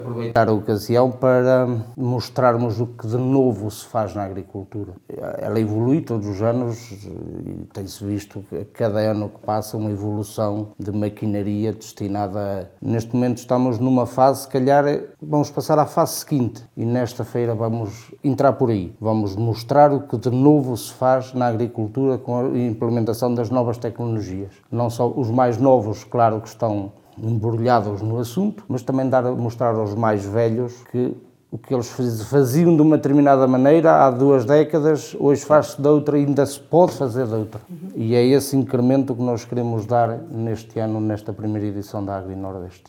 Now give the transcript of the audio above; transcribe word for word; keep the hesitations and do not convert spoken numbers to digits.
Aproveitar a ocasião para mostrarmos o que de novo se faz na agricultura. Ela evolui todos os anos e tem-se visto a cada ano que passa uma evolução de maquinaria destinada a... Neste momento estamos numa fase, se calhar vamos passar à fase seguinte e nesta feira vamos entrar por aí. Vamos mostrar o que de novo se faz na agricultura com a implementação das novas tecnologias. Não só os mais novos, claro que estão embrulhados no assunto, mas também dar a mostrar aos mais velhos que o que eles faziam de uma determinada maneira há duas décadas, hoje faz-se de outra e ainda se pode fazer de outra. Uhum. E é esse incremento que nós queremos dar neste ano, nesta primeira edição da Agri Nordeste.